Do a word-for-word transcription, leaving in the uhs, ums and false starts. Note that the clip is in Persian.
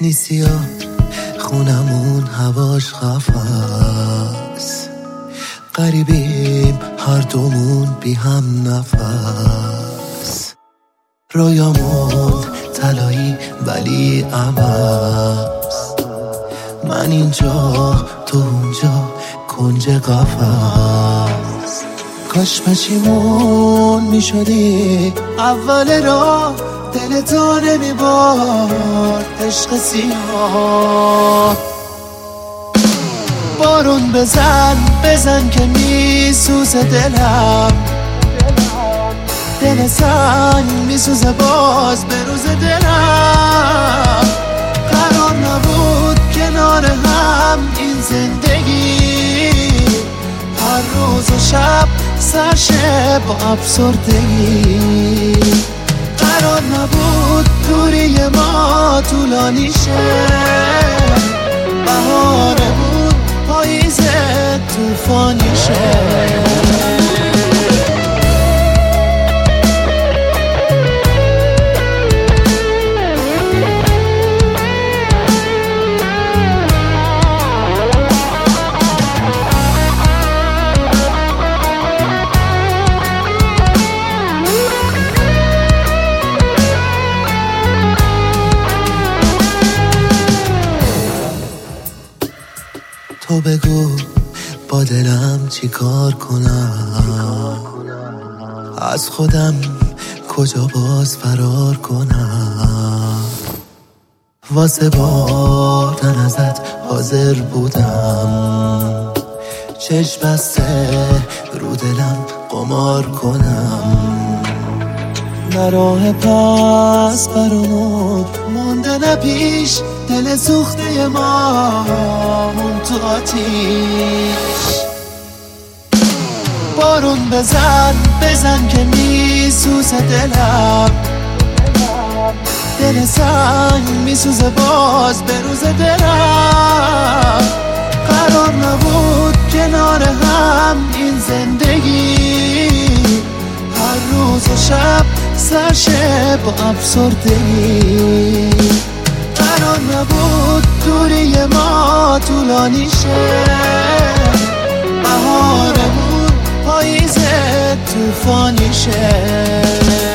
نیستی ها خونمون هواش قفص، غریبیم هر دومون بی هم نفس، رویامون طلایی ولی عوض، من اینجا تو اونجا کنج قفص. کاش پشیمون می شدی اول راه، دل تو نمی بارد عشق سیاه. بارون بزن بزن که می سوزه دلم، دل سنگ می سوزه باز به روز دلم. قرار نبود کنار هم این زندگی، هر روز و شب سرشه با افسردگی. قرار نبود دوری ما طولانی شه، بهاره بود پاییزه طوفانی شه. تو بگو با دلم چی کار کنم، از خودم کجا باز فرار کنم. واسه بردن ازت حاضر بودم، چشم بسته رو دلم قمار کنم. نه راه پس برامون مونده نه پیش، دل سوخته ما مون تو آتیش. بارون بزن بزن که می سوزه دلم، دل سنگ می سوزه باز به روز دلم. قرار نبود کنار هم این زندگی، هر روز و شب سرشه با افسردگی. قرار نبود دوری ما طولانی شه، بهاره بود پاییزه طوفانی شه.